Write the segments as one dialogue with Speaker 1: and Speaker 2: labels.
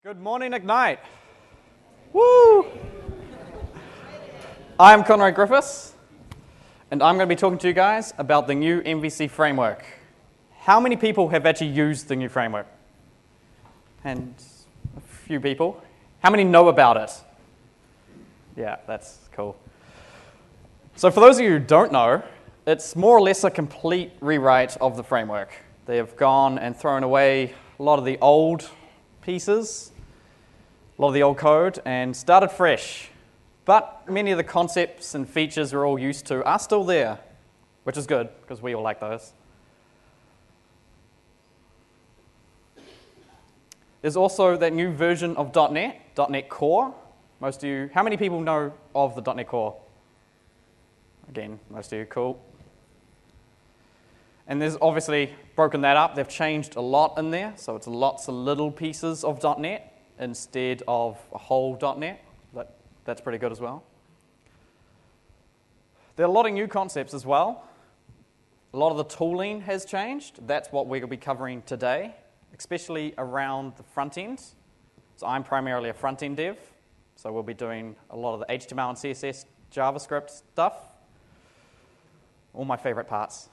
Speaker 1: Good morning, Ignite. Woo! I'm Conrad Griffiths, and I'm going to be talking to you guys about the new MVC framework. How many people have actually used the new framework? And a few people. How many know about it? Yeah, that's cool. So for those of you who don't know, it's more or less a complete rewrite of the framework. They have gone and thrown away a lot of the old pieces, a lot of the old code, and started fresh. But many of the concepts and features we're all used to are still there, which is good, because we all like those. There's also that new version of .NET, .NET Core. Most of you, how many people know of the .NET Core? Again, most of you, cool. And there's obviously broken that up. They've changed a lot in there, so it's lots of little pieces of .NET instead of a whole .NET. That's pretty good as well. There are a lot of new concepts as well. A lot of the tooling has changed. That's what we're going to be covering today, especially around the front end. So I'm primarily a front end dev, so we'll be doing a lot of the HTML and CSS, JavaScript stuff. All my favorite parts.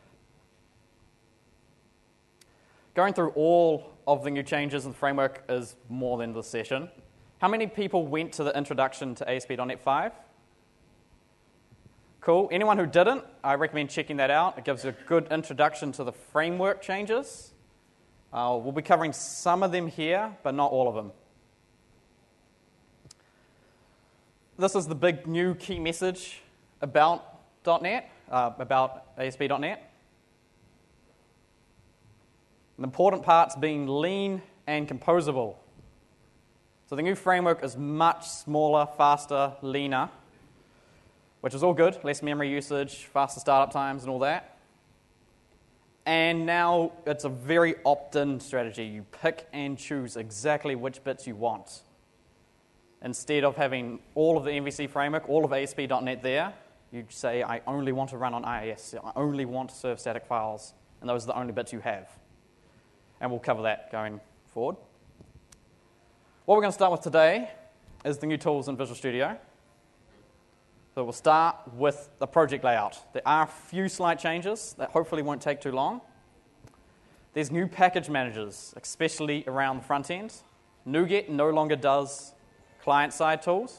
Speaker 1: Going through all of the new changes in the framework is more than this session. How many people went to the introduction to ASP.NET 5? Cool. Anyone who didn't, I recommend checking that out. It gives you a good introduction to the framework changes. We'll be covering some of them here, but not all of them. This is the big new key message about .NET, about ASP.NET. The important parts being lean and composable. So the new framework is much smaller, faster, leaner, which is all good. Less memory usage, faster startup times and all that. And now it's a very opt-in strategy. You pick and choose exactly which bits you want. Instead of having all of the MVC framework, all of ASP.NET there, you say, I only want to run on IIS. I only want to serve static files. And those are the only bits you have. And we'll cover that going forward. What we're going to start with today is the new tools in Visual Studio. So we'll start with the project layout. There are a few slight changes that hopefully won't take too long. There's new package managers, especially around the front end. NuGet no longer does client-side tools.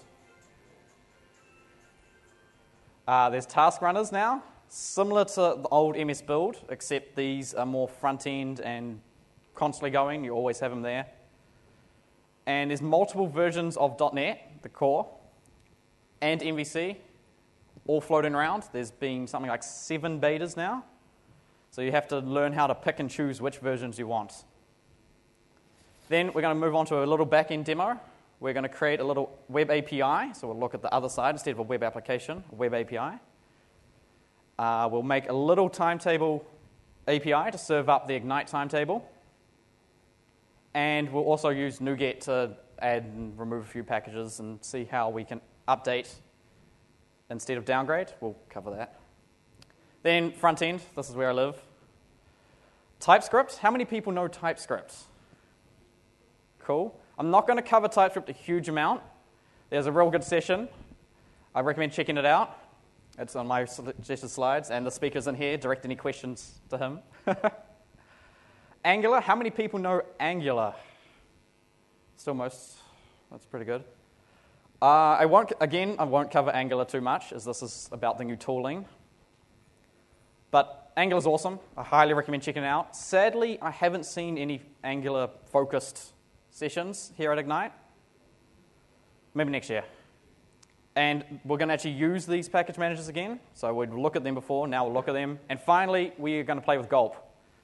Speaker 1: There's task runners now, similar to the old MS Build, except these are more front-end and constantly going. You always have them there. And there's multiple versions of .NET, the core, and MVC, all floating around. There's been something like 7 betas now. So you have to learn how to pick and choose which versions you want. Then we're going to move on to a little back-end demo. We're going to create a little web API. So we'll look at the other side instead of a web application, a web API. We'll make a little timetable API to serve up the Ignite timetable. And we'll also use NuGet to add and remove a few packages and see how we can update instead of downgrade. We'll cover that. Then front end, this is where I live. TypeScript, how many people know TypeScript? Cool. I'm not going to cover TypeScript a huge amount. There's a real good session. I recommend checking it out. It's on my suggested slides, and the speaker's in here. Direct any questions to him. Angular, how many people know Angular? Still most. That's pretty good. I won't cover Angular too much, as this is about the new tooling. But Angular's awesome. I highly recommend checking it out. Sadly, I haven't seen any Angular-focused sessions here at Ignite. Maybe next year. And we're going to actually use these package managers again. So we'd look at them before, now we'll look at them. And finally, we're going to play with Gulp.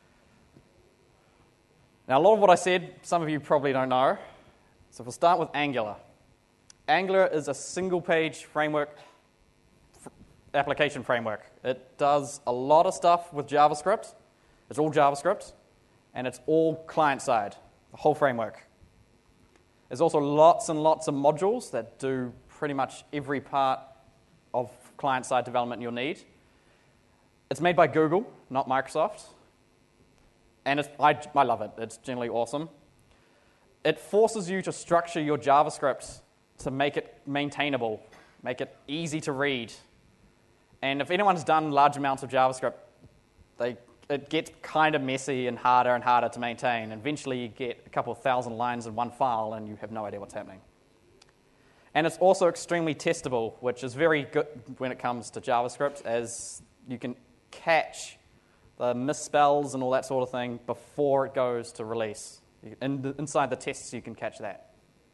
Speaker 1: Now, a lot of what I said, some of you probably don't know. So we'll start with Angular. Angular is a single-page framework, application framework. It does a lot of stuff with JavaScript. It's all JavaScript, and it's all client-side, the whole framework. There's also lots and lots of modules that do pretty much every part of client-side development you'll need. It's made by Google, not Microsoft. And I love it. It's generally awesome. it forces you to structure your JavaScript to make it maintainable, make it easy to read. And if anyone's done large amounts of JavaScript, it gets kind of messy and harder to maintain. Eventually you get a couple of thousand lines in one file and you have no idea what's happening. And it's also extremely testable, which is very good when it comes to JavaScript, as you can catch the misspells and all that sort of thing before it goes to release. Inside the tests, you can catch that.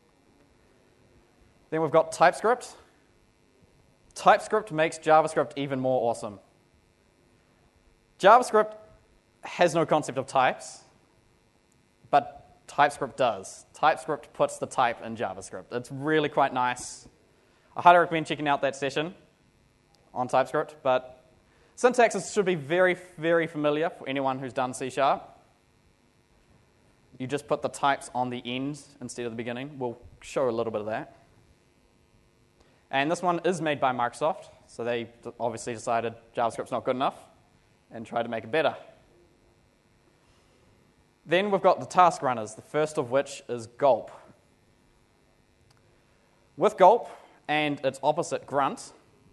Speaker 1: Then we've got TypeScript. TypeScript makes JavaScript even more awesome. JavaScript has no concept of types, but TypeScript does. TypeScript puts the type in JavaScript. It's really quite nice. I highly recommend checking out that session on TypeScript, but syntaxes should be very, very familiar for anyone who's done C#. You just put the types on the end instead of the beginning. We'll show a little bit of that. And this one is made by Microsoft, so they obviously decided JavaScript's not good enough and tried to make it better. Then we've got the task runners, the first of which is Gulp. With Gulp and its opposite, Grunt,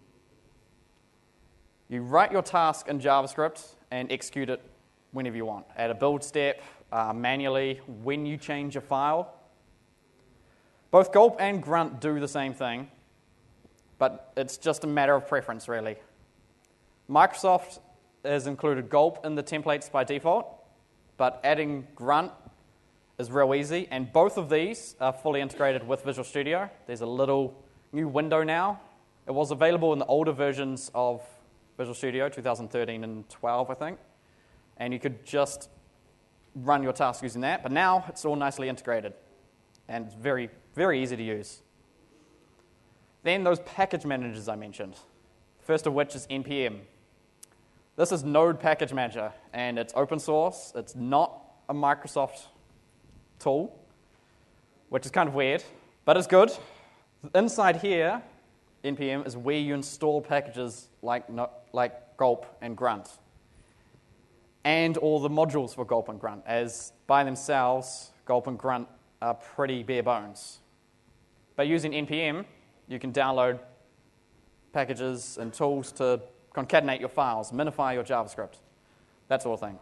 Speaker 1: you write your task in JavaScript and execute it whenever you want. Add a build step, manually, when you change your file. Both Gulp and Grunt do the same thing, but it's just a matter of preference, really. Microsoft has included Gulp in the templates by default, but adding Grunt is real easy, and both of these are fully integrated with Visual Studio. There's a little new window now. It was available in the older versions of Visual Studio, 2013 and 12, I think, and you could just run your task using that, but now it's all nicely integrated, and it's very, very easy to use. Then those package managers I mentioned, first of which is NPM. This is Node Package Manager, and it's open source. It's not a Microsoft tool, which is kind of weird, but it's good. Inside here, NPM is where you install packages like Gulp and Grunt, and all the modules for Gulp and Grunt, as by themselves, Gulp and Grunt are pretty bare bones. By using NPM, you can download packages and tools to concatenate your files, minify your JavaScript, that sort of thing.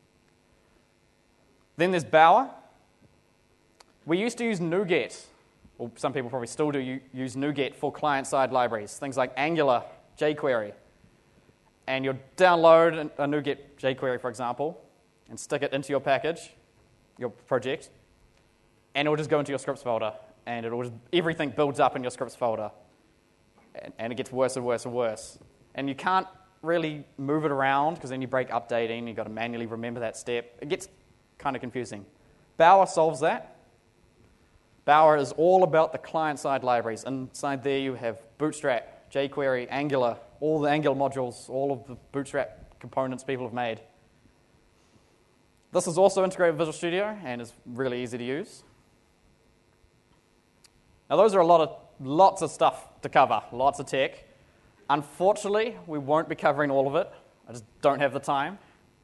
Speaker 1: Then there's Bower. We used to use NuGet, or some people probably still do use NuGet for client-side libraries, things like Angular, jQuery. And you'll download a NuGet jQuery, for example, and stick it into your package, your project, and it'll just go into your scripts folder, and everything builds up in your scripts folder, and it gets worse and worse and worse. And you can't really move it around because then you break updating, you've got to manually remember that step. It gets kind of confusing. Bower solves that. Bower is all about the client-side libraries. Inside there you have Bootstrap, jQuery, Angular, all the Angular modules, all of the Bootstrap components people have made. This is also integrated with Visual Studio and is really easy to use. Now those are lots of stuff to cover, lots of tech. Unfortunately, we won't be covering all of it. I just don't have the time.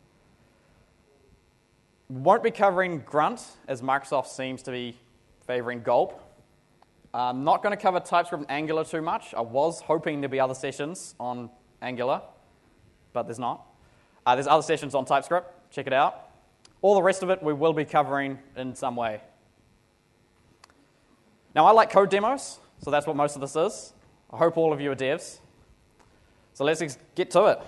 Speaker 1: We won't be covering Grunt, as Microsoft seems to be favoring Gulp. I'm not going to cover TypeScript and Angular too much. I was hoping there'd be other sessions on Angular, but there's not. There's other sessions on TypeScript. Check it out. All the rest of it we will be covering in some way. Now, I like code demos, so that's what most of this is. I hope all of you are devs. So let's get to it.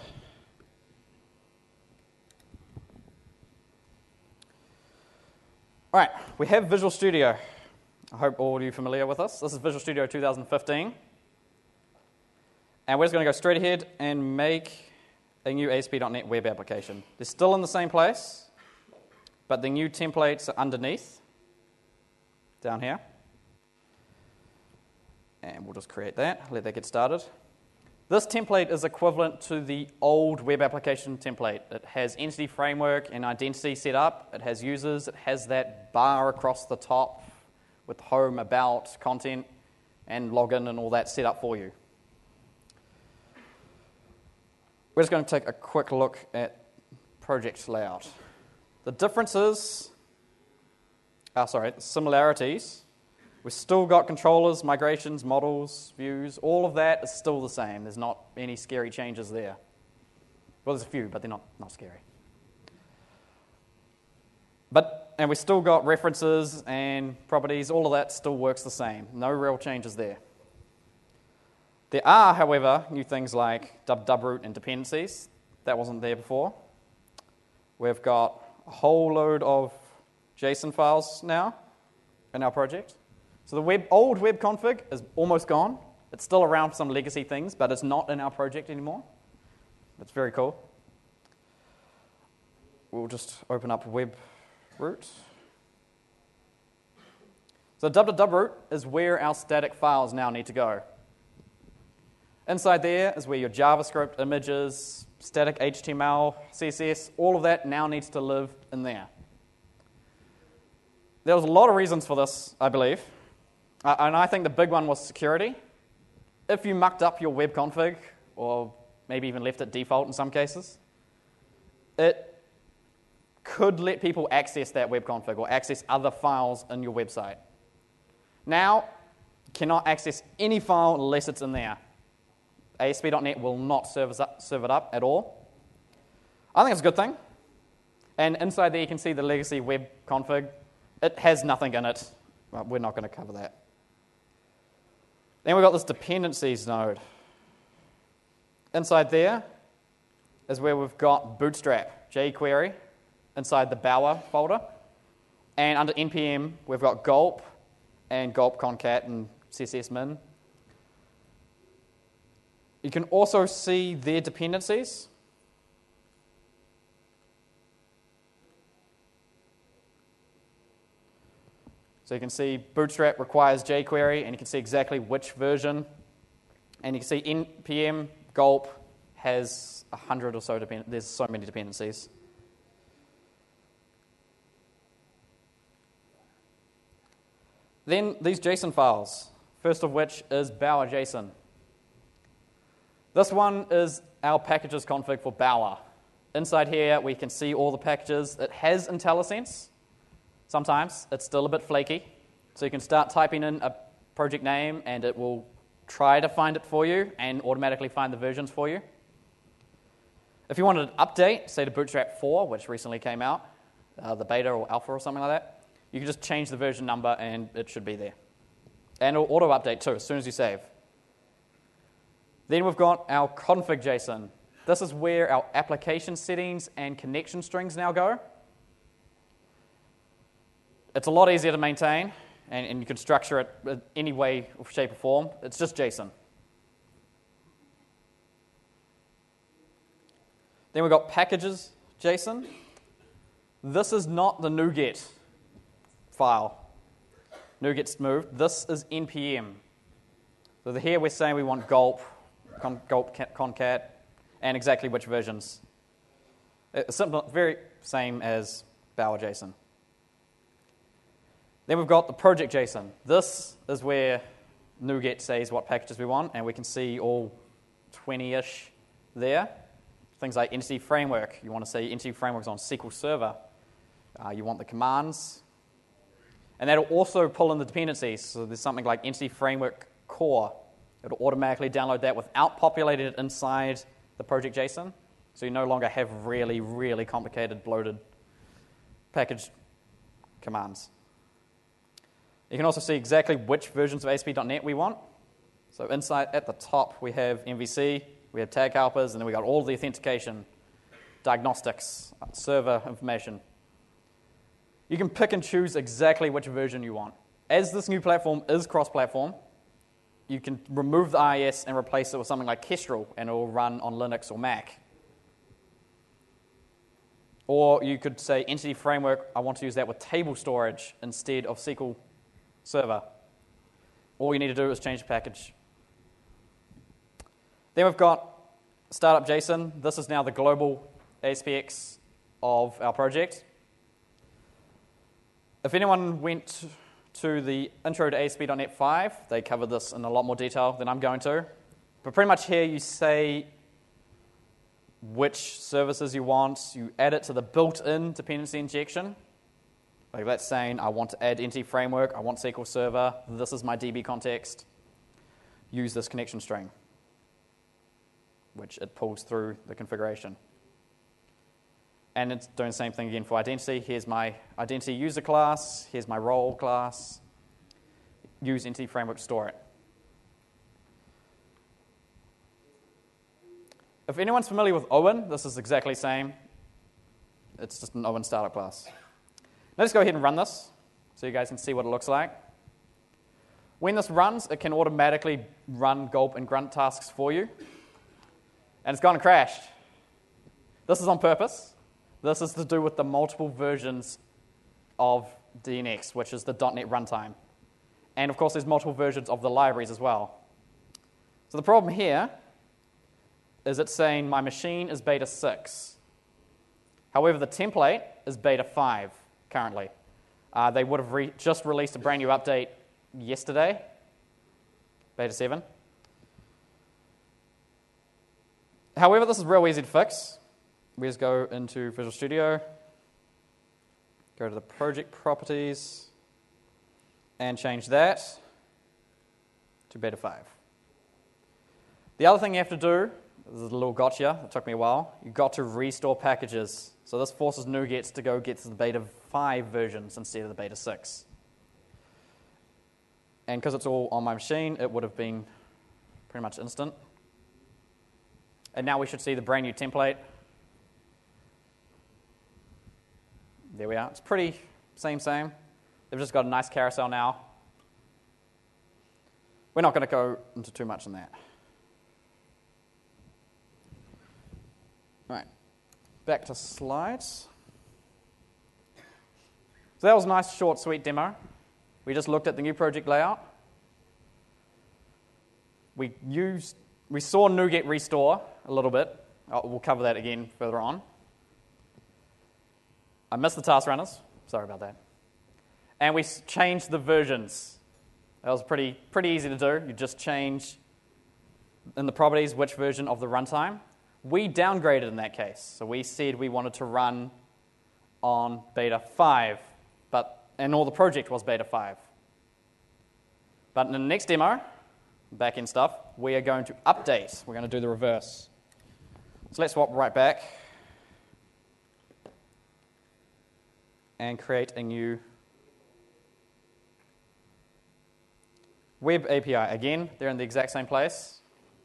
Speaker 1: All right, we have Visual Studio. I hope all of you are familiar with this. This is Visual Studio 2015. And we're just going to go straight ahead and make a new ASP.NET web application. They're still in the same place, but the new templates are underneath, down here. And we'll just create that, let that get started. This template is equivalent to the old web application template. It has entity framework and identity set up. It has users. It has that bar across the top with home, about, content, and login and all that set up for you. We're just going to take a quick look at project layout. The differences similarities, we've still got controllers, migrations, models, views. All of that is still the same. There's not any scary changes there. Well, there's a few, but they're not scary. And we still got references and properties. All of that still works the same. No real changes there. There are, however, new things like www-root and dependencies. That wasn't there before. We've got a whole load of JSON files now in our project. So the old web config is almost gone. It's still around for some legacy things, but it's not in our project anymore. That's very cool. We'll just open up web-root. So www-root is where our static files now need to go. Inside there is where your JavaScript, images, static HTML, CSS, all of that now needs to live in there. There was a lot of reasons for this, I believe. And I think the big one was security. If you mucked up your web config, or maybe even left it default in some cases, it could let people access that web config or access other files in your website. Now, you cannot access any file unless it's in there. ASP.NET will not serve it up at all. I think it's a good thing. And inside there you can see the legacy web config. It has nothing in it. Well, we're not going to cover that. Then we've got this dependencies node. Inside there is where we've got Bootstrap, jQuery, inside the Bower folder. And under NPM, we've got Gulp and Gulp concat and CSS min. You can also see their dependencies. So you can see Bootstrap requires jQuery, and you can see exactly which version. And you can see NPM Gulp has 100 or so dependencies. There's so many dependencies. Then these JSON files, first of which is Bower JSON. This one is our packages config for Bower. Inside here, we can see all the packages. It has IntelliSense. Sometimes it's still a bit flaky. So you can start typing in a project name, and it will try to find it for you and automatically find the versions for you. If you wanted an update, say to Bootstrap 4, which recently came out, the beta or alpha or something like that, you can just change the version number, and it should be there. And it'll auto-update too, as soon as you save. Then we've got our config JSON. This is where our application settings and connection strings now go. It's a lot easier to maintain, and you can structure it in any way, shape, or form. It's just JSON. Then we've got packages JSON. This is not the NuGet file. NuGet's moved. This is NPM. So here we're saying we want Gulp, Gulp concat, and exactly which versions. It's simple, very same as Bower JSON. Then we've got the project JSON. This is where NuGet says what packages we want, and we can see all 20-ish there. Things like Entity Framework. You want to say Entity Framework's on SQL Server. You want the commands. And that'll also pull in the dependencies. So there's something like Entity Framework Core. It'll automatically download that without populating it inside the project JSON. So you no longer have really, really complicated, bloated package commands. You can also see exactly which versions of ASP.NET we want. So inside at the top we have MVC, we have tag helpers, and then we got all the authentication, diagnostics, server information. You can pick and choose exactly which version you want. As this new platform is cross-platform, you can remove the IIS and replace it with something like Kestrel, and it will run on Linux or Mac. Or you could say Entity Framework, I want to use that with table storage instead of SQL Server. All you need to do is change the package. Then we've got Startup JSON. This is now the global ASPX of our project. If anyone went to the Intro to ASP.NET 5, they covered this in a lot more detail than I'm going to. But pretty much here you say which services you want. You add it to the built-in dependency injection. Like that's saying I want to add entity framework, I want SQL Server, this is my DB context, use this connection string, which it pulls through the configuration. And it's doing the same thing again for identity. Here's my identity user class, here's my role class, use entity framework to store it. If anyone's familiar with Owen, this is exactly the same. It's just an Owen startup class. Now let's go ahead and run this so you guys can see what it looks like. When this runs, it can automatically run gulp and grunt tasks for you. And it's gone and crashed. This is on purpose. This is to do with the multiple versions of DNX, which is the .NET runtime. And of course, there's multiple versions of the libraries as well. So the problem here is it's saying my machine is beta 6. However, the template is beta 5 currently. They would have just released a brand new update yesterday, beta 7. However, this is real easy to fix. We just go into Visual Studio, go to the project properties, and change that to beta 5. The other thing you have to do, this is a little gotcha, it took me a while, you've got to restore packages. So this forces NuGet to go get to the beta 5 versions instead of the beta 6. And because it's all on my machine, it would have been pretty much instant. And now we should see the brand new template. There we are. It's pretty same. They've just got a nice carousel now. We're not going to go into too much on that. Right. Back to slides. So that was a nice, short, sweet demo. We just looked at the new project layout. We saw NuGet restore a little bit. We'll cover that again further on. I missed the task runners. Sorry about that. And we changed the versions. That was pretty easy to do. You just change in the properties which version of the runtime. We downgraded in that case. So we said we wanted to run on beta 5, and all the project was beta 5. But in the next demo, back-end stuff, we are going to update. We're going to do the reverse. So let's swap right back and create a new web API. Again, they're in the exact same place.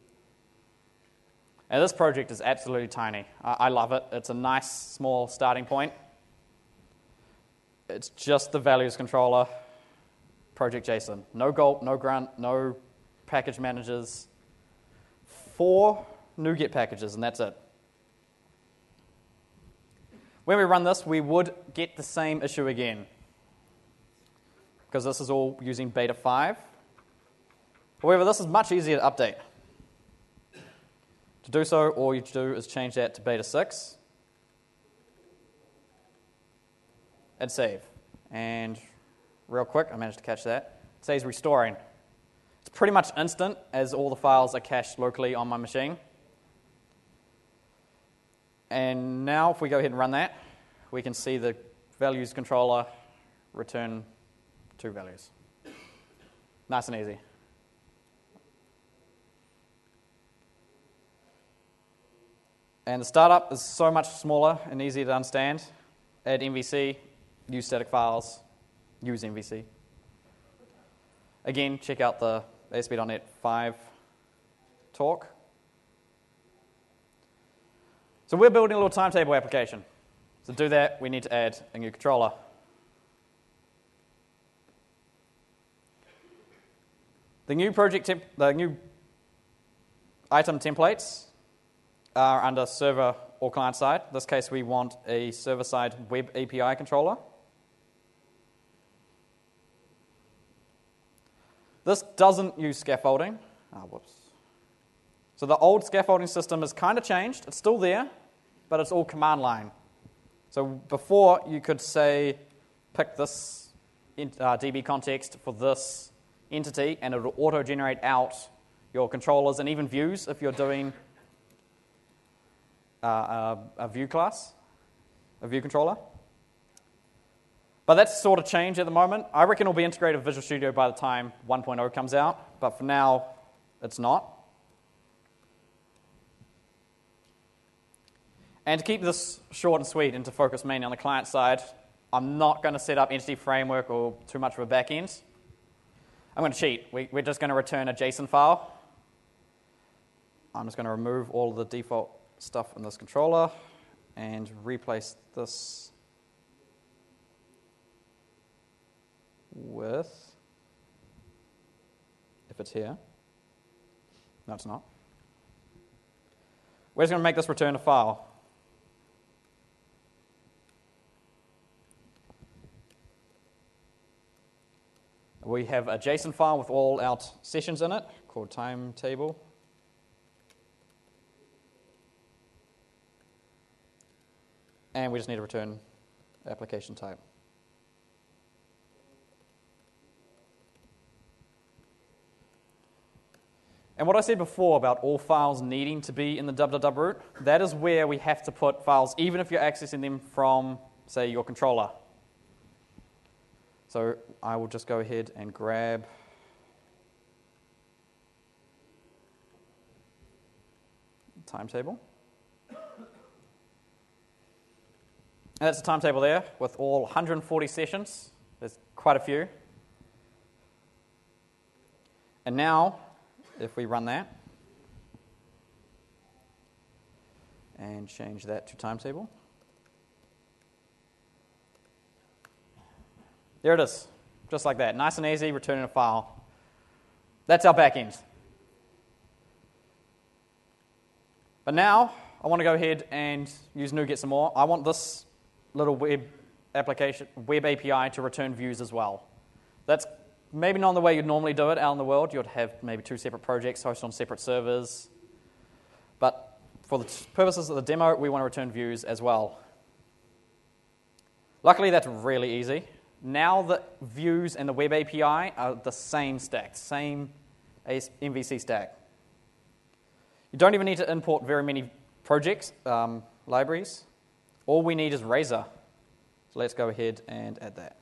Speaker 1: And this project is absolutely tiny. I love it. It's a nice, small starting point. It's just the values controller, project JSON. No gulp, no grunt, no package managers. 4 NuGet packages, and that's it. When we run this, we would get the same issue again, because this is all using beta 5. However, this is much easier to update. To do so, all you do is change that to beta 6 and save. And real quick, I managed to catch that. It says restoring. It's pretty much instant, as all the files are cached locally on my machine. And now if we go ahead and run that, we can see the values controller return 2 values. Nice and easy. And the startup is so much smaller and easier to understand. Add MVC, use static files, use MVC. Again, check out the ASP.NET 5 talk. So we're building a little timetable application. To do that, we need to add a new controller. The new item templates are under server or client side. In this case, we want a server-side web API controller. This doesn't use scaffolding. Whoops. So the old scaffolding system has kind of changed. It's still there, but it's all command line. So before, you could say, pick this DB context for this entity, and it will auto-generate out your controllers and even views if you're doing a view class, a view controller. But that's sort of changed at the moment. I reckon it'll be integrated with Visual Studio by the time 1.0 comes out, but for now, it's not. And to keep this short and sweet and to focus mainly on the client side, I'm not going to set up Entity Framework or too much of a back end. I'm going to cheat. We're just going to return a JSON file. I'm just going to remove all of the default stuff in this controller and replace this with, if it's here, no it's not. We're just going to make this return a file. We have a JSON file with all our sessions in it called timetable. And we just need to return application type. And what I said before about all files needing to be in the www root, that is where we have to put files, even if you're accessing them from, say, your controller. So I will just go ahead and grab timetable. And that's a timetable there with all 140 sessions. There's quite a few. And now, if we run that and change that to timetable, there it is, just like that. Nice and easy, returning a file. That's our backend. But now, I want to go ahead and use NuGet some more. I want this little web application, web API to return views as well. That's maybe not the way you'd normally do it out in the world. You'd have maybe two separate projects hosted on separate servers. But for the purposes of the demo, we want to return views as well. Luckily, that's really easy. Now the views and the web API are the same stack, same MVC stack. You don't even need to import very many projects, libraries. All we need is Razor. So let's go ahead and add that.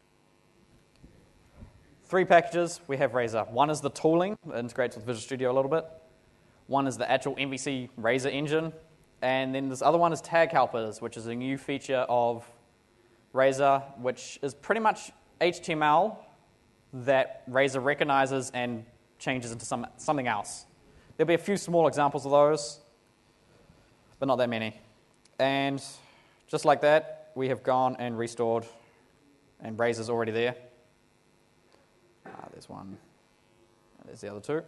Speaker 1: 3 packages, we have Razor. One is the tooling, that integrates with Visual Studio a little bit. One is the actual MVC Razor engine. And then this other one is Tag Helpers, which is a new feature of Razor, which is pretty much HTML that Razor recognizes and changes into something else. There'll be a few small examples of those, but not that many. And just like that, we have gone and restored, and Razor's already there. There's one, and there's the other 2.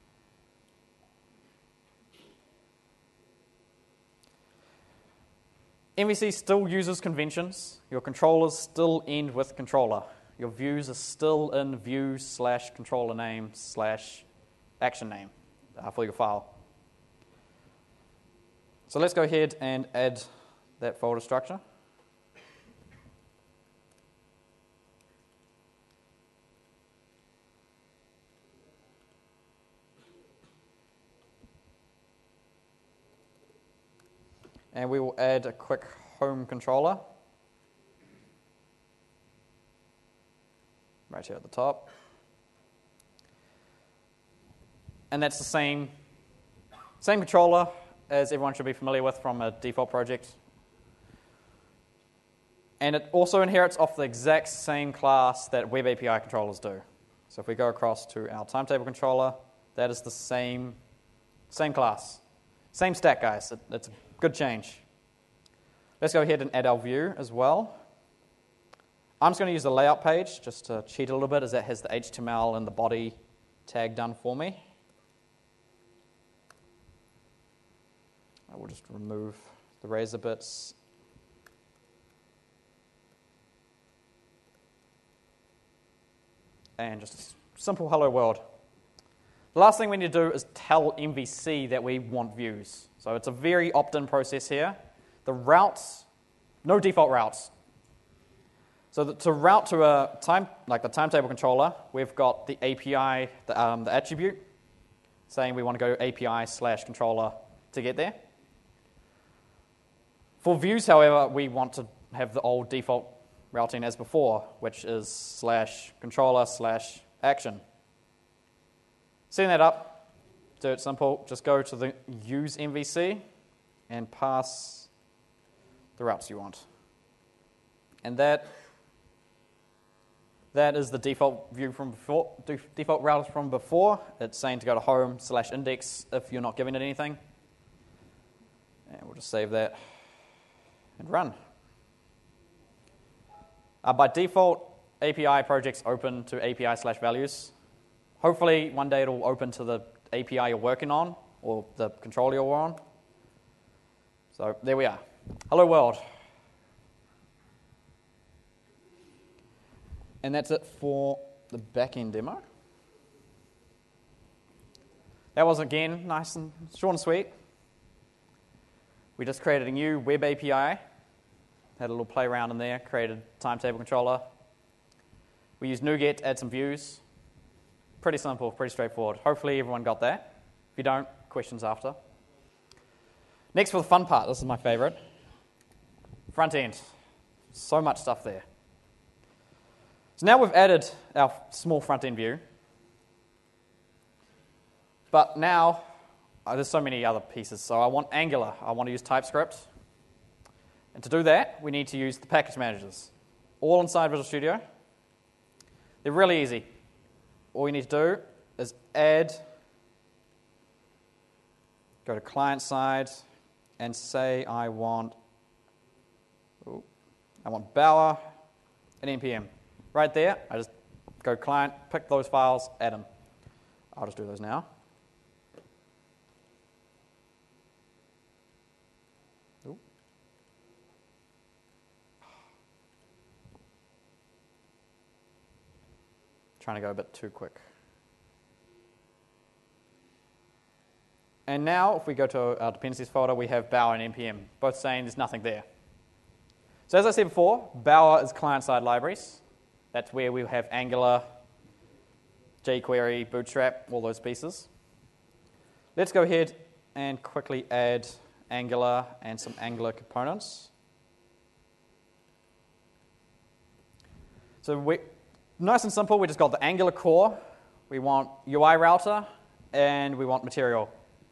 Speaker 1: MVC still uses conventions. Your controllers still end with controller. Your views are still in view/controller name/action name for your file. So let's go ahead and add that folder structure. And we will add a quick home controller right here at the top. And that's the same controller as everyone should be familiar with from a default project. And it also inherits off the exact same class that Web API controllers do. So if we go across to our timetable controller, that is the same class. Same stack, guys. It's a good change. Let's go ahead and add our view as well. I'm just going to use the layout page just to cheat a little bit, as that has the HTML and the body tag done for me. I will just remove the Razor bits. And just a simple hello world. The last thing we need to do is tell MVC that we want views. So it's a very opt-in process here. The routes, no default routes. So to route to a the timetable controller, we've got the API, the attribute, saying we want to go API/controller to get there. For views, however, we want to have the old default routing as before, which is /controller/action. Setting that up, do it simple. Just go to the use MVC and pass the routes you want. And that is the default view from before, default route from before. It's saying to go to home/index if you're not giving it anything. And we'll just save that and run. By default, API projects open to API/values. Hopefully, one day it'll open to the API you're working on or the controller you're on. So there we are. Hello world. And that's it for the back-end demo. That was, again, nice and short and sweet. We just created a new web API. Had a little play around in there, created a timetable controller. We used NuGet to add some views. Pretty simple, pretty straightforward. Hopefully everyone got that. If you don't, questions after. Next for the fun part, this is my favorite. Front end. So much stuff there. So now we've added our small front end view. But now, there's so many other pieces. So I want Angular. I want to use TypeScript. And to do that, we need to use the package managers. All inside Visual Studio. They're really easy. All you need to do is add, go to client side, and say I want Bower and NPM. Right there, I just go client, pick those files, add them. I'll just do those now. Ooh. Trying to go a bit too quick. And now, if we go to our dependencies folder, we have Bower and NPM, both saying there's nothing there. So as I said before, Bower is client-side libraries. That's where we'll have Angular, jQuery, Bootstrap, all those pieces. Let's go ahead and quickly add Angular and some Angular components. So nice and simple, we just got the Angular core, we want UI router, and we want material.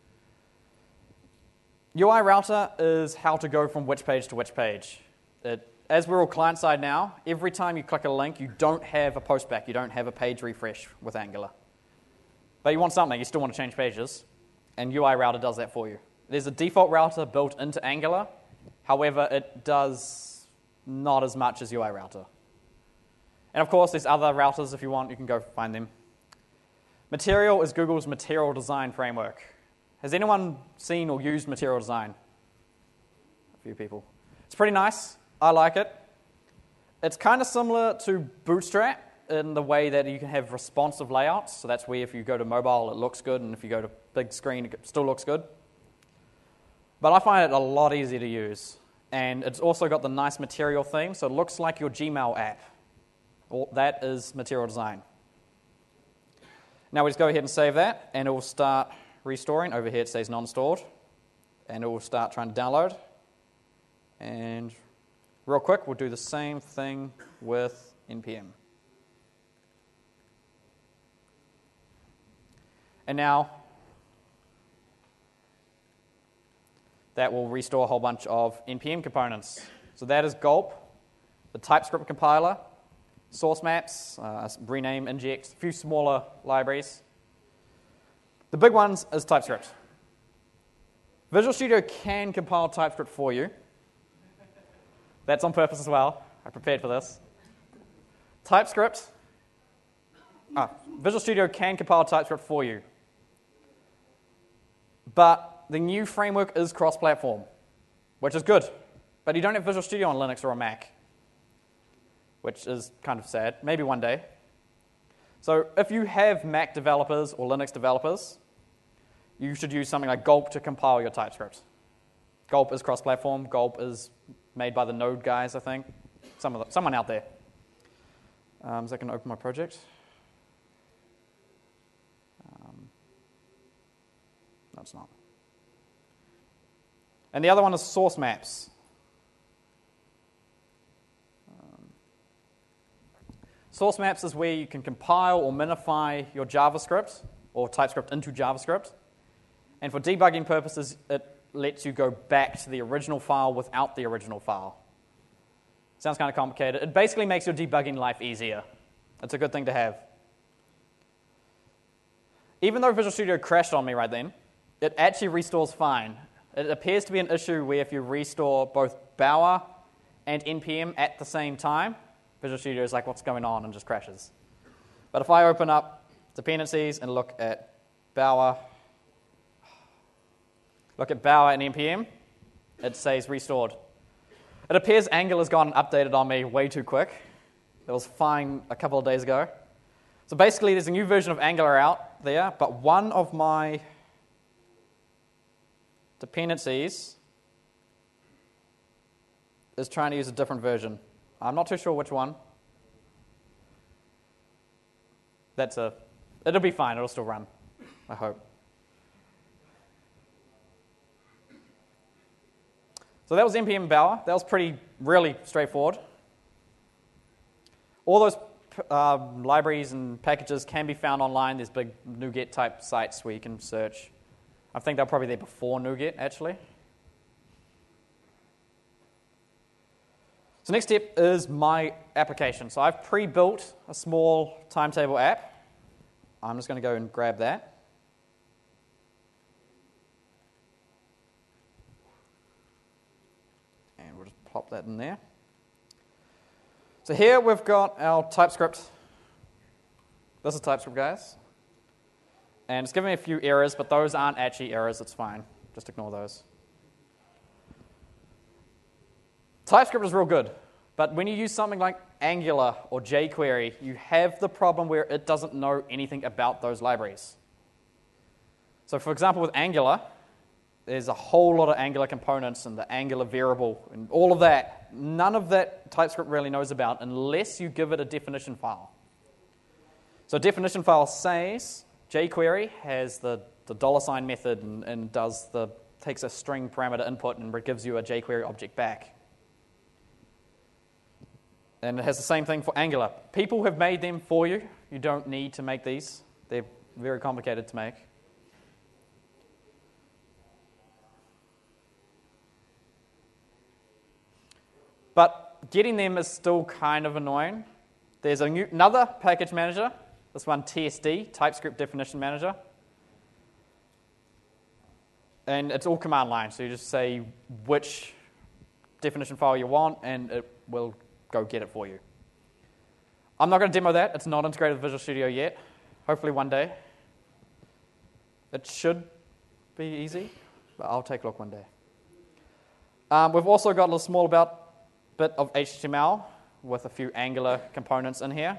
Speaker 1: UI router is how to go from which page to which page. As we're all client-side now, every time you click a link, you don't have a postback, you don't have a page refresh with Angular. But you want something, you still want to change pages, and UI router does that for you. There's a default router built into Angular, however, it does not as much as UI router. And of course, there's other routers if you want, you can go find them. Material is Google's material design framework. Has anyone seen or used material design? A few people. It's pretty nice. I like it. It's kind of similar to Bootstrap in the way that you can have responsive layouts. So that's where if you go to mobile, it looks good, and if you go to big screen, it still looks good. But I find it a lot easier to use. And it's also got the nice material theme, so it looks like your Gmail app. That is material design. Now we just go ahead and save that, and it will start restoring. Over here it says non-stored, and it will start trying to download. And real quick, we'll do the same thing with NPM. And now, that will restore a whole bunch of NPM components. So that is Gulp, the TypeScript compiler, source maps, rename, inject, a few smaller libraries. The big ones is TypeScript. Visual Studio can compile TypeScript for you. That's on purpose as well. I prepared for this. Visual Studio can compile TypeScript for you. But the new framework is cross-platform, which is good. But you don't have Visual Studio on Linux or a Mac, which is kind of sad. Maybe one day. So if you have Mac developers or Linux developers, you should use something like Gulp to compile your TypeScript. Gulp is cross-platform. Gulp is made by the Node guys, I think. Someone out there. Is that going to open my project? No, it's not. And the other one is source maps. Source maps is where you can compile or minify your JavaScript or TypeScript into JavaScript. And for debugging purposes, it lets you go back to the original file without the original file. Sounds kind of complicated. It basically makes your debugging life easier. It's a good thing to have. Even though Visual Studio crashed on me right then, it actually restores fine. It appears to be an issue where if you restore both Bower and NPM at the same time, Visual Studio is like, what's going on, and just crashes. But if I open up dependencies and look at Bower and NPM, it says restored. It appears Angular's gone and updated on me way too quick. It was fine a couple of days ago. So basically, there's a new version of Angular out there, but one of my dependencies is trying to use a different version. I'm not too sure which one. It'll be fine. It'll still run, I hope. So that was NPM Bower. That was really straightforward. All those libraries and packages can be found online. There's big NuGet type sites where you can search. I think they're probably there before NuGet, actually. So next step is my application. So I've pre-built a small timetable app. I'm just going to go and grab that. And we'll just plop that in there. So here we've got our TypeScript. This is TypeScript, guys. And it's giving me a few errors, but those aren't actually errors. It's fine. Just ignore those. TypeScript is real good, but when you use something like Angular or jQuery, you have the problem where it doesn't know anything about those libraries. So for example, with Angular, there's a whole lot of Angular components and the Angular variable and all of that. None of that TypeScript really knows about unless you give it a definition file. So a definition file says jQuery has the $ method and takes a string parameter input and gives you a jQuery object back. And it has the same thing for Angular. People have made them for you. You don't need to make these. They're very complicated to make. But getting them is still kind of annoying. There's another package manager, this one TSD, TypeScript Definition Manager. And it's all command line, so you just say which definition file you want, and it will go get it for you. I'm not going to demo that. It's not integrated with Visual Studio yet. Hopefully one day. It should be easy, but I'll take a look one day. We've also got a little small bit of HTML with a few Angular components in here.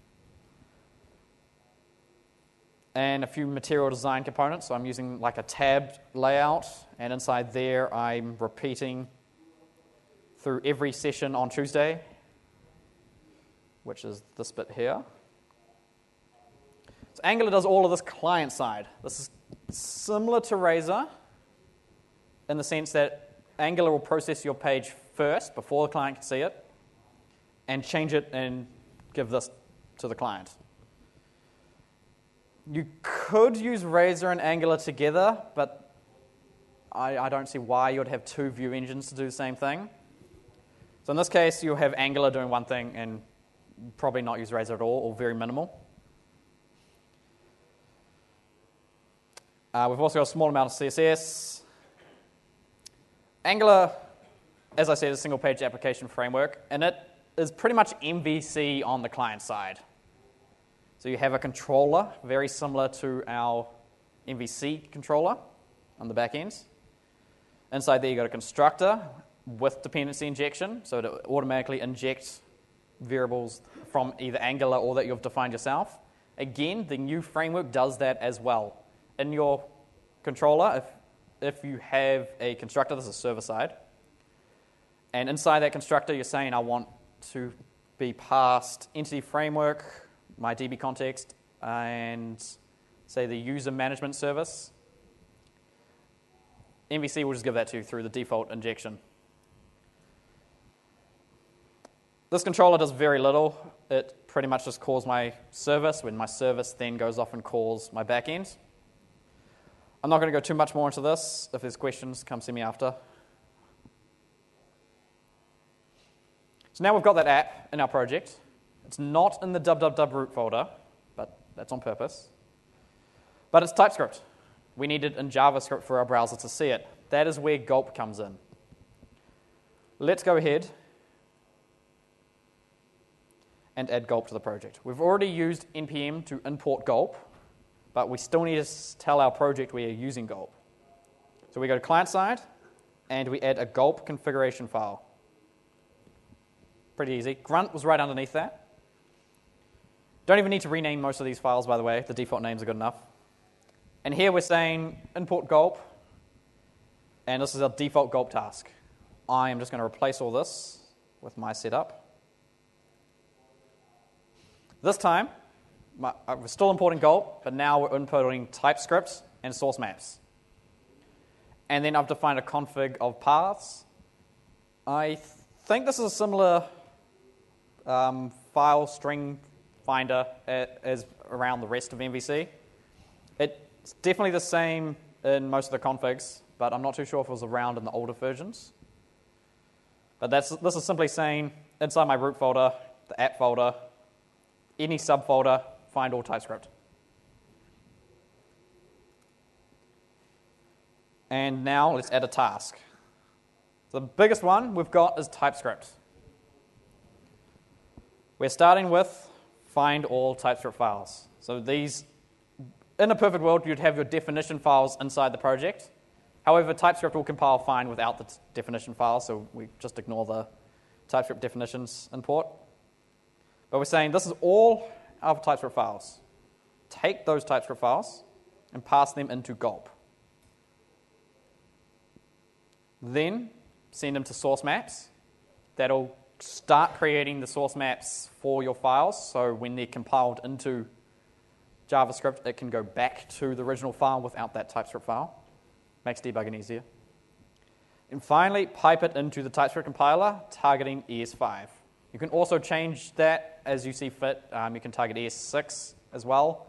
Speaker 1: And a few material design components. So I'm using like a tabbed layout, and inside there I'm repeating through every session on Tuesday, which is this bit here. So Angular does all of this client side. This is similar to Razor in the sense that Angular will process your page first before the client can see it and change it and give this to the client. You could use Razor and Angular together, but I don't see why you would have two view engines to do the same thing. So in this case, you'll have Angular doing one thing and probably not use Razor at all, or very minimal. We've also got a small amount of CSS. Angular, as I said, is a single-page application framework, and it is pretty much MVC on the client side. So you have a controller, very similar to our MVC controller on the back end. Inside there, you've got a constructor with dependency injection, so it automatically injects variables from either Angular or that you've defined yourself. Again, the new framework does that as well. In your controller, if you have a constructor, this is server-side, and inside that constructor, you're saying, I want to be passed entity framework, my DB context, and say the user management service. MVC will just give that to you through the default injection. This controller does very little. It pretty much just calls my service, when my service then goes off and calls my backend. I'm not going to go too much more into this. If there's questions, come see me after. So now we've got that app in our project. It's not in the www root folder, but that's on purpose. But it's TypeScript. We need it in JavaScript for our browser to see it. That is where Gulp comes in. Let's go ahead and add Gulp to the project. We've already used npm to import Gulp, but we still need to tell our project we are using Gulp. So we go to client-side, and we add a Gulp configuration file. Pretty easy. Grunt was right underneath that. Don't even need to rename most of these files, by the way. The default names are good enough. And here we're saying import Gulp, and this is our default Gulp task. I am just going to replace all this with my setup. This time, we're still importing Gulp, but now we're importing TypeScript and source maps. And then I've defined a config of paths. I think this is a similar file string finder as around the rest of MVC. It's definitely the same in most of the configs, but I'm not too sure if it was around in the older versions. But this is simply saying, inside my root folder, the app folder, any subfolder, find all TypeScript. And now let's add a task. The biggest one we've got is TypeScript. We're starting with find all TypeScript files. So these, in a perfect world, you'd have your definition files inside the project. However, TypeScript will compile fine without the definition file, so we just ignore the TypeScript definitions import. But we're saying this is all our TypeScript files. Take those TypeScript files and pass them into Gulp. Then send them to source maps. That'll start creating the source maps for your files, so when they're compiled into JavaScript, it can go back to the original file without that TypeScript file. Makes debugging easier. And finally, pipe it into the TypeScript compiler, targeting ES5. You can also change that as you see fit. You can target ES6 as well.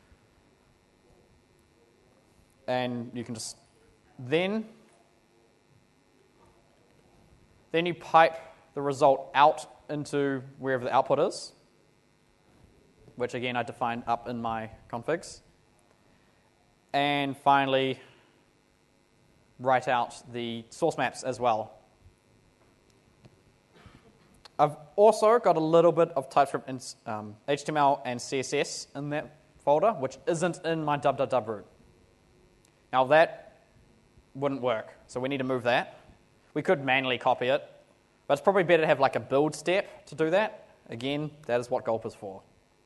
Speaker 1: And you can just then you pipe the result out into wherever the output is, which again I defined up in my configs. And finally, write out the source maps as well. I've also got a little bit of TypeScript and HTML and CSS in that folder, which isn't in my www root. Now that wouldn't work, so we need to move that. We could manually copy it, but it's probably better to have like a build step to do that. Again, that is what Gulp is for.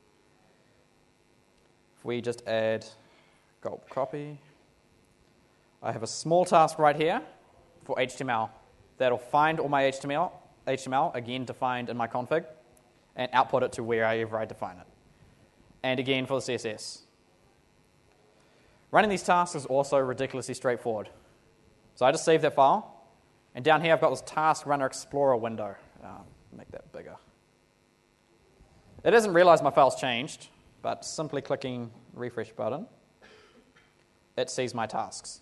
Speaker 1: If we just add Gulp copy, I have a small task right here for HTML that'll find all my HTML, again defined in my config, and output it to wherever I define it. And again for the CSS. Running these tasks is also ridiculously straightforward. So I just save that file, and down here I've got this Task Runner Explorer window. Make that bigger. It doesn't realize my file's changed, but simply clicking refresh button, it sees my tasks.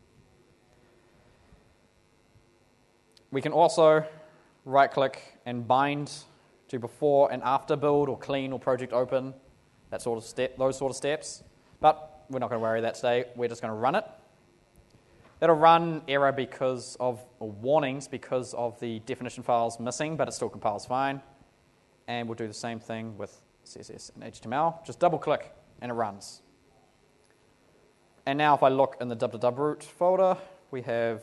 Speaker 1: We can also right-click and bind to before and after build or clean or project open, those sort of steps. But we're not going to worry that today. We're just going to run it. It'll run error or warnings because of the definition files missing, but it still compiles fine. And we'll do the same thing with CSS and HTML. Just double-click and it runs. And now if I look in the www root folder, we have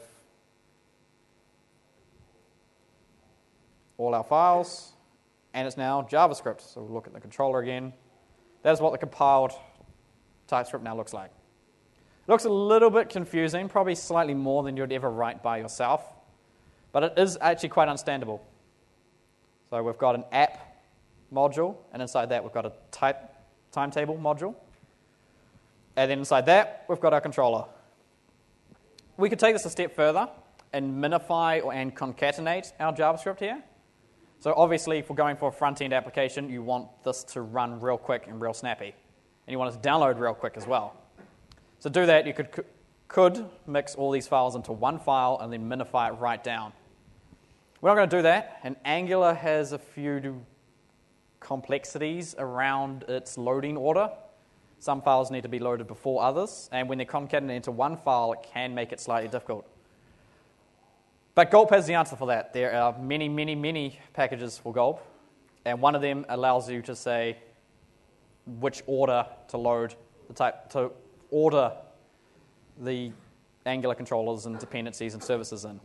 Speaker 1: all our files, and it's now JavaScript. So we'll look at the controller again. That's what the compiled TypeScript now looks like. It looks a little bit confusing, probably slightly more than you'd ever write by yourself, but it is actually quite understandable. So we've got an app module, and inside that we've got a timetable module. And then inside that, we've got our controller. We could take this a step further and minify and concatenate our JavaScript here. So obviously, if we're going for a front-end application, you want this to run real quick and real snappy. And you want it to download real quick as well. So to do that, you could mix all these files into one file and then minify it right down. We're not going to do that, and Angular has a few complexities around its loading order. Some files need to be loaded before others, and when they're concatenated into one file, it can make it slightly difficult. But Gulp has the answer for that. There are many, many, many packages for Gulp, and one of them allows you to say which order to load to order the Angular controllers and dependencies and services in.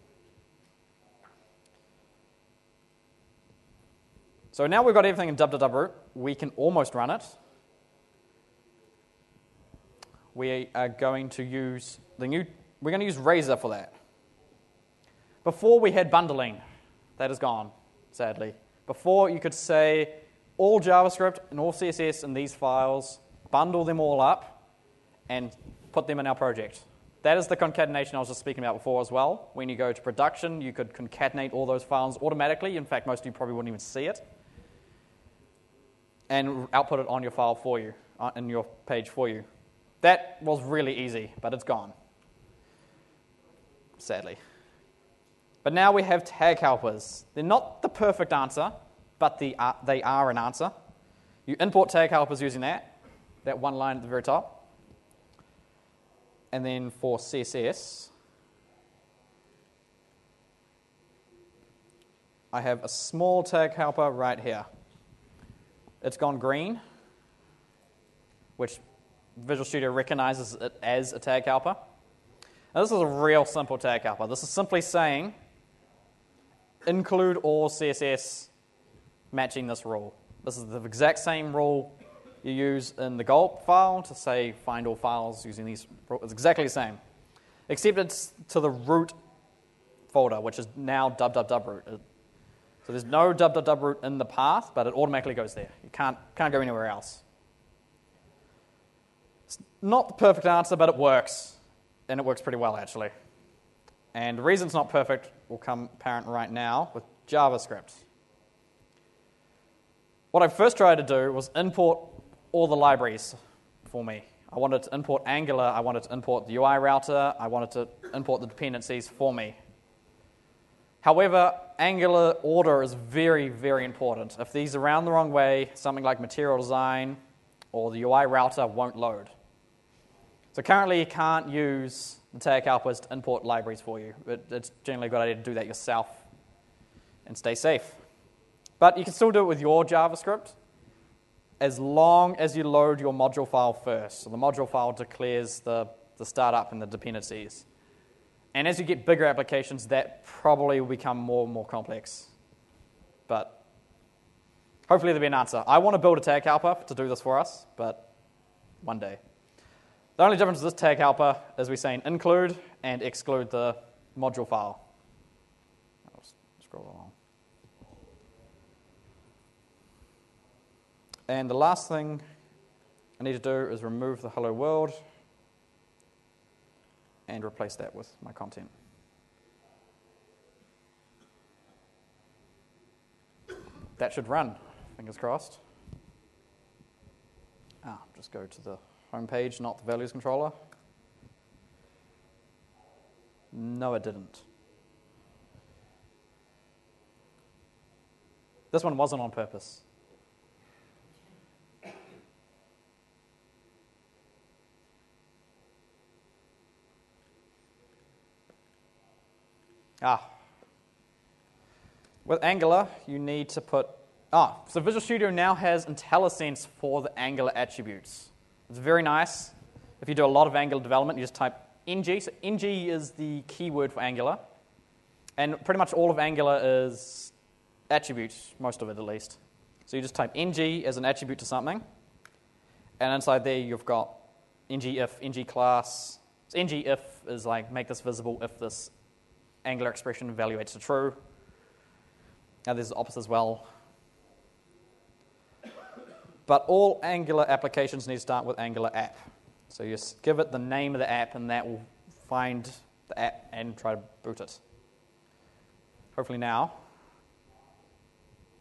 Speaker 1: So now we've got everything in www root, we can almost run it. We are going to use Razor for that. Before we had bundling. That is gone, sadly. Before you could say all JavaScript and all CSS in these files, bundle them all up, and put them in our project. That is the concatenation I was just speaking about before as well. When you go to production, you could concatenate all those files automatically. In fact, most of you probably wouldn't even see it. And output it on your file for you, in your page for you. That was really easy, but it's gone, sadly. But now we have tag helpers. They're not the perfect answer, but they are an answer. You import tag helpers using that one line at the very top. And then for CSS, I have a small tag helper right here. It's gone green, which Visual Studio recognizes it as a tag helper. Now this is a real simple tag helper. This is simply saying include all CSS matching this rule. This is the exact same rule you use in the Gulp file to say find all files using these rules. It's exactly the same, except it's to the root folder, which is now www root. So there's no www root in the path, but it automatically goes there. You can't go anywhere else. It's not the perfect answer, but it works. And it works pretty well, actually. And the reason it's not perfect will come apparent right now with JavaScript. What I first tried to do was import all the libraries for me. I wanted to import Angular, I wanted to import the UI router, I wanted to import the dependencies for me. However, Angular order is very, very important. If these are around the wrong way, something like material design or the UI router won't load. So currently you can't use the tag helpers to import libraries for you. It's generally a good idea to do that yourself and stay safe. But you can still do it with your JavaScript as long as you load your module file first. So the module file declares the startup and the dependencies. And as you get bigger applications, that probably will become more and more complex. But hopefully there'll be an answer. I want to build a tag helper to do this for us, but one day. The only difference with this tag helper is we're saying include and exclude the module file. I'll scroll along. And the last thing I need to do is remove the hello world and replace that with my content. That should run, fingers crossed. Just go to the home page, not the values controller. No, it didn't. This one wasn't on purpose. With Angular, you need to put... so Visual Studio now has IntelliSense for the Angular attributes. It's very nice. If you do a lot of Angular development, you just type ng. So ng is the keyword for Angular. And pretty much all of Angular is attributes, most of it at least. So you just type ng as an attribute to something. And inside there, you've got ng if, ng class. So ng if is like make this visible if this Angular expression evaluates to true. Now there's the opposite as well. But all Angular applications need to start with Angular app. So you just give it the name of the app, and that will find the app and try to boot it. Hopefully now.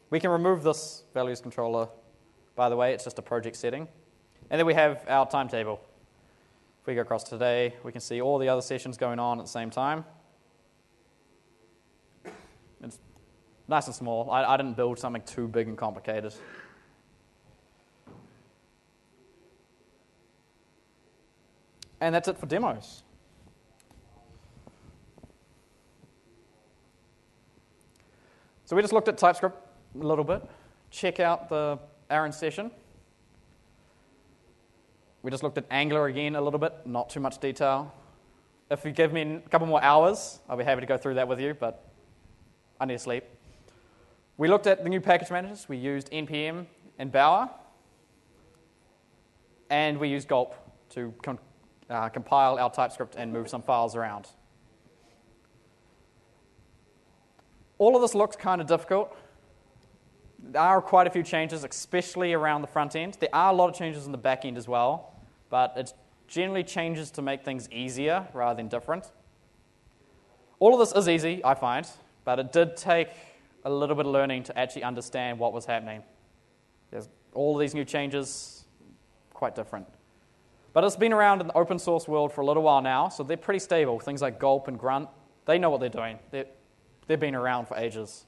Speaker 1: We can remove this values controller, by the way, it's just a project setting. And then we have our timetable. If we go across today, we can see all the other sessions going on at the same time. It's nice and small. I didn't build something too big and complicated. And that's it for demos. So we just looked at TypeScript a little bit. Check out the Aaron session. We just looked at Angular again a little bit, not too much detail. If you give me a couple more hours, I'll be happy to go through that with you, but I need to sleep. We looked at the new package managers. We used NPM and Bower. And we used Gulp to compile our TypeScript and move some files around. All of this looks kind of difficult. There are quite a few changes, especially around the front end. There are a lot of changes in the back end as well, but it's generally changes to make things easier rather than different. All of this is easy, I find, but it did take a little bit of learning to actually understand what was happening. There's all of these new changes, quite different. But it's been around in the open source world for a little while now, so they're pretty stable. Things like Gulp and Grunt, they know what they're doing. They've been around for ages.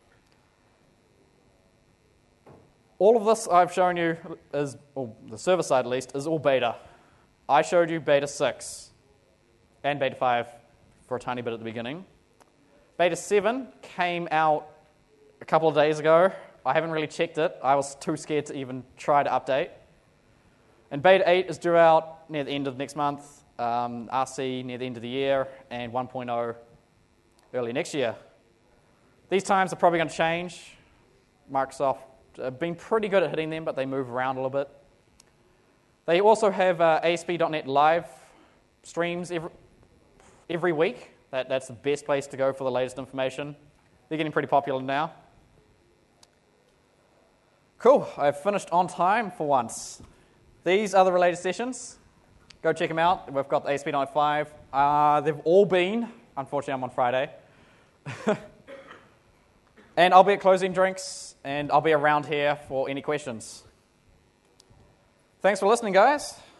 Speaker 1: All of this I've shown you is, or the server side at least, is all beta. I showed you beta 6 and beta 5 for a tiny bit at the beginning. Beta 7 came out a couple of days ago. I haven't really checked it. I was too scared to even try to update. And beta 8 is due out near the end of next month, RC near the end of the year, and 1.0 early next year. These times are probably going to change. Microsoft have been pretty good at hitting them, but they move around a little bit. They also have ASP.NET Live streams every week. That's the best place to go for the latest information. They're getting pretty popular now. Cool, I've finished on time for once. These are the related sessions. Go check them out. We've got the ASP.NET 5. They've all been. Unfortunately, I'm on Friday. And I'll be at closing drinks, and I'll be around here for any questions. Thanks for listening, guys.